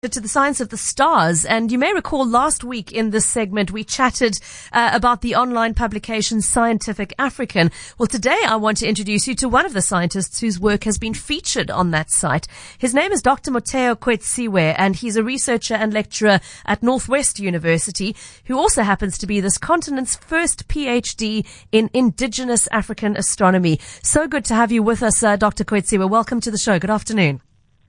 To the science of the stars. And you may recall last week in this segment, we chatted about the online publication Scientific African. Well, today I want to introduce you to one of the scientists whose work has been featured on that site. His name is Dr. Motheo Coetzee, and he's a researcher and lecturer at Northwest University, who also happens to be this continent's first PhD in indigenous African astronomy. So good to have you with us, Dr. Coetzee. Welcome to the show. Good afternoon.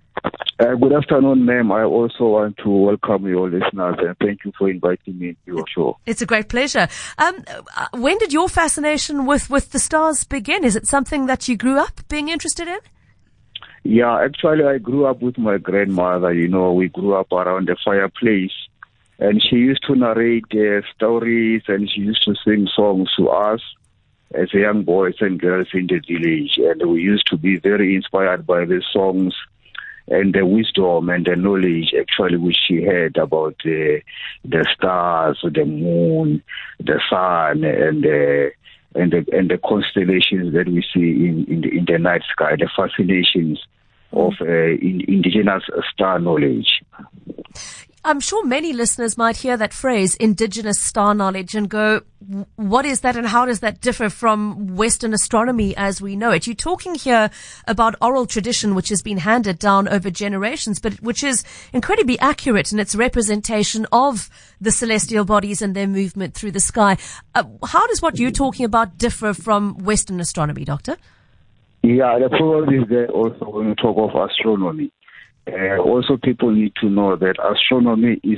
Good afternoon, ma'am. I also want to welcome your listeners and thank you for inviting me to your show. It's a great pleasure. When did your fascination with the stars begin? Is it something that you grew up being interested in? Yeah, actually, I grew up with my grandmother. You know, we grew up around the fireplace, and she used to narrate stories, and she used to sing songs to us as young boys and girls in the village. And we used to be very inspired by the songs and the wisdom and the knowledge actually which she had about the stars, the moon, the sun, and the constellations that we see in the night sky, the fascinations of indigenous star knowledge. I'm sure many listeners might hear that phrase, indigenous star knowledge, and go, what is that and how does that differ from Western astronomy as we know it? You're talking here about oral tradition which has been handed down over generations, but which is incredibly accurate in its representation of the celestial bodies and their movement through the sky. How does what you're talking about differ from Western astronomy, Doctor? Yeah, the problem is that also when we talk of astronomy, also people need to know that astronomy is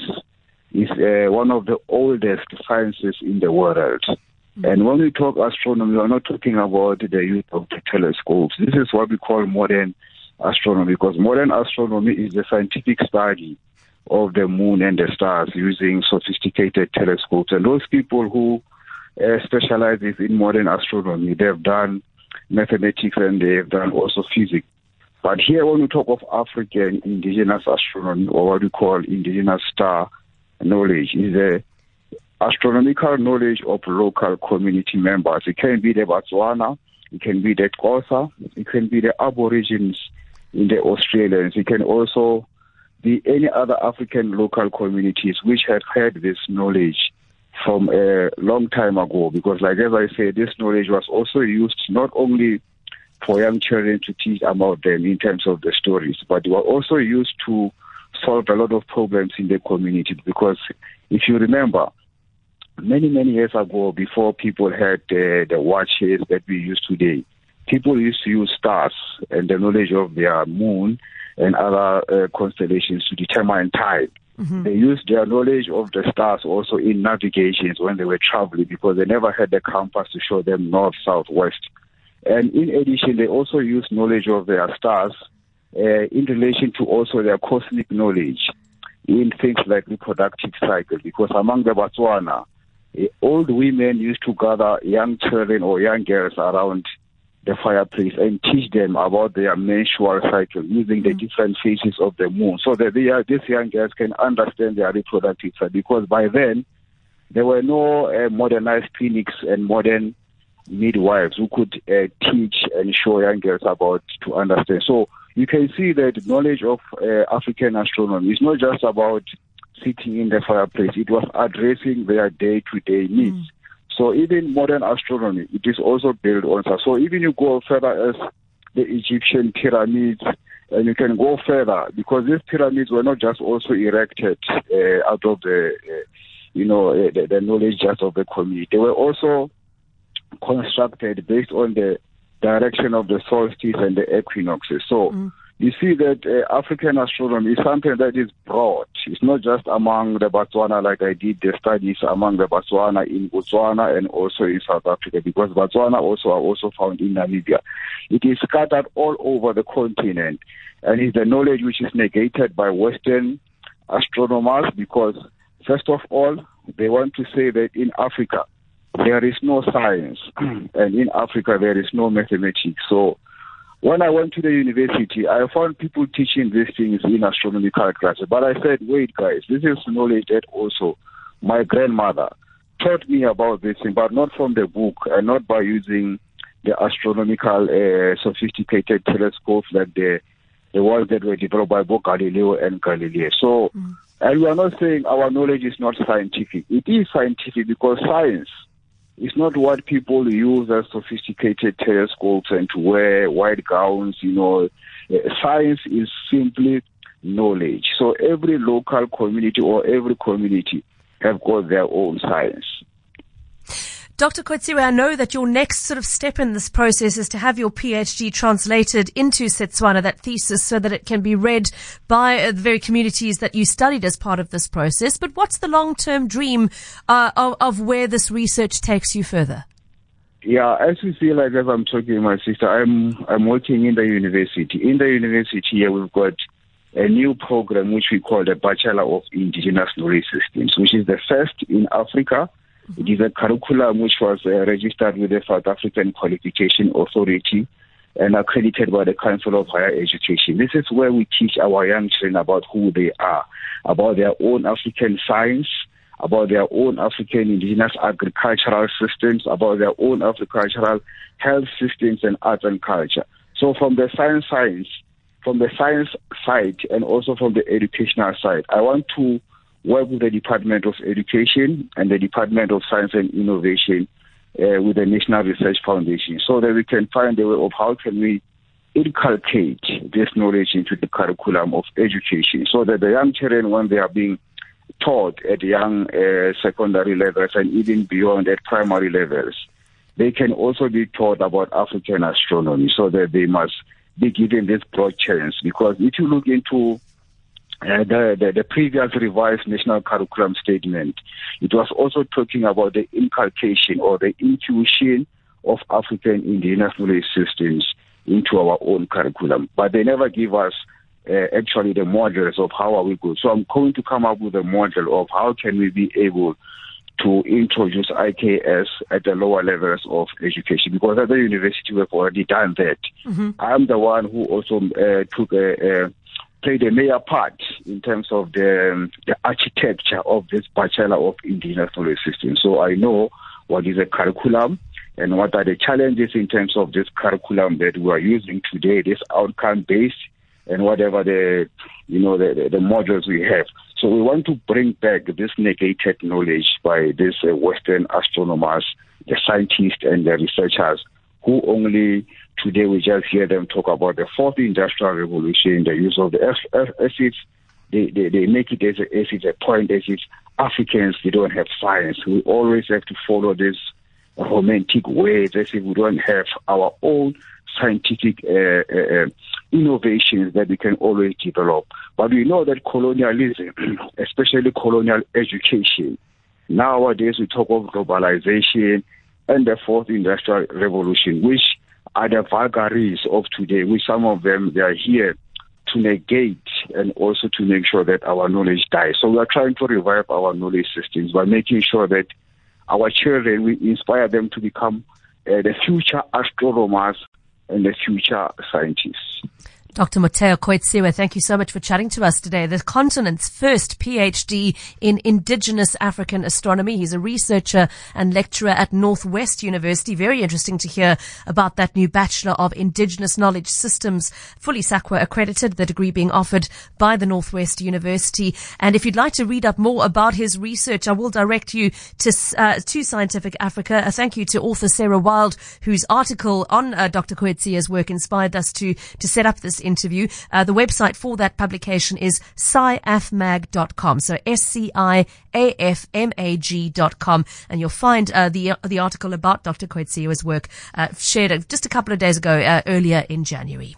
one of the oldest sciences in the world. Mm-hmm. And when we talk astronomy, we're not talking about the use of the telescopes. This is what we call modern astronomy, because modern astronomy is the scientific study of the moon and the stars using sophisticated telescopes. And those people who specialize in modern astronomy, they've done mathematics and they've done also physics. But here, when we talk of African indigenous astronomy, or what we call indigenous star knowledge, is the astronomical knowledge of local community members. It can be the Botswana, it can be the Xhosa, it can be the Aborigines in the Australians. It can also be any other African local communities which have had this knowledge from a long time ago. Because, like as I said, this knowledge was also used not only for young children to teach about them in terms of the stories, but they were also used to solve a lot of problems in the community. Because if you remember, many years ago, before people had the watches that we use today, people used to use stars and the knowledge of their moon and other constellations to determine time. Mm-hmm. They used their knowledge of the stars also in navigations when they were traveling, because they never had the compass to show them north, south, west. And in addition, they also use knowledge of their stars in relation to also their cosmic knowledge in things like reproductive cycle. Because among the Botswana, old women used to gather young children or young girls around the fireplace and teach them about their menstrual cycle using the different phases of the moon, so that these young girls can understand their reproductive cycle. Because by then, there were no modernized clinics and modern midwives who could teach and show young girls about to understand. So you can see that knowledge of African astronomy is not just about sitting in the fireplace. It was addressing their day-to-day needs. Mm. So even modern astronomy, it is also built on that. So even you go further as the Egyptian pyramids, and you can go further, because these pyramids were not just also erected out of the knowledge just of the community. They were also constructed based on the direction of the solstice and the equinoxes. So you see that African astronomy is something that is broad. It's not just among the Botswana, like I did the studies among the Botswana in Botswana and also in South Africa, because Botswana also are also found in Namibia. It is scattered all over the continent, and it's the knowledge which is negated by Western astronomers, because first of all, they want to say that in Africa, there is no science, and in Africa, there is no mathematics. So when I went to the university, I found people teaching these things in astronomical classes. But I said, wait, guys, this is knowledge that also my grandmother taught me about this thing, but not from the book and not by using the astronomical sophisticated telescopes that the the ones that were developed by both Galileo and Galilei. So, and we are not saying our knowledge is not scientific. It is scientific because science is not what people use as sophisticated telescopes and to wear white gowns, Science is simply knowledge. So every local community or every community have got their own science. Dr. Coetzee, I know that your next sort of step in this process is to have your PhD translated into Setswana, that thesis, so that it can be read by the very communities that you studied as part of this process. But what's the long-term dream of where this research takes you further? Yeah, as you see, like as I'm talking, my sister, I'm working in the university. In the university here, we've got a new program which we call the Bachelor of Indigenous Knowledge Systems, which is the first in Africa. It is a curriculum which was registered with the South African Qualification Authority and accredited by the Council of Higher Education. This is where we teach our young children about who they are, about their own African science, about their own African indigenous agricultural systems, about their own agricultural health systems and arts and culture. So from the science side and also from the educational side, I want to work with the Department of Education and the Department of Science and Innovation with the National Research Foundation so that we can find a way of how can we inculcate this knowledge into the curriculum of education so that the young children, when they are being taught at young secondary levels and even beyond at primary levels, they can also be taught about African astronomy so that they must be given this broad chance. Because if you look into the previous revised national curriculum statement, it was also talking about the inculcation or the infusion of African indigenous knowledge systems into our own curriculum. But they never give us actually the models of how are we good. So I'm going to come up with a model of how can we be able to introduce IKS at the lower levels of education, because at the university we've already done that. I'm the one who also played a major part in terms of the architecture of this Bachelor of Indigenous Knowledge System. So I know what is a curriculum and what are the challenges in terms of this curriculum that we are using today, this outcome-based and whatever the modules we have. So we want to bring back this negated knowledge by these Western astronomers, the scientists and the researchers who only today we just hear them talk about the fourth industrial revolution, the use of the acids. They make it as a point as if Africans, they don't have science. We always have to follow this romantic ways as if we don't have our own scientific innovations that we can always develop. But we know that colonialism, especially colonial education, nowadays we talk of globalization and the fourth industrial revolution, which are the vagaries of today, which some of them, they are here to negate and also to make sure that our knowledge dies. So we are trying to revive our knowledge systems by making sure that our children, we inspire them to become the future astronomers and the future scientists. Dr. Moteo Coetzee, thank you so much for chatting to us today. The continent's first PhD in Indigenous African Astronomy. He's a researcher and lecturer at Northwest University. Very interesting to hear about that new Bachelor of Indigenous Knowledge Systems, fully SAQA accredited, the degree being offered by the Northwest University. And if you'd like to read up more about his research, I will direct you to Scientific Africa. Thank you to author Sarah Wild, whose article on Dr. Coetzee's work inspired us to set up this interview. The website for that publication is sciafmag.com. So SCIAFMAG.com. And you'll find the article about Dr. Coetzee's work shared just a couple of days ago, earlier in January.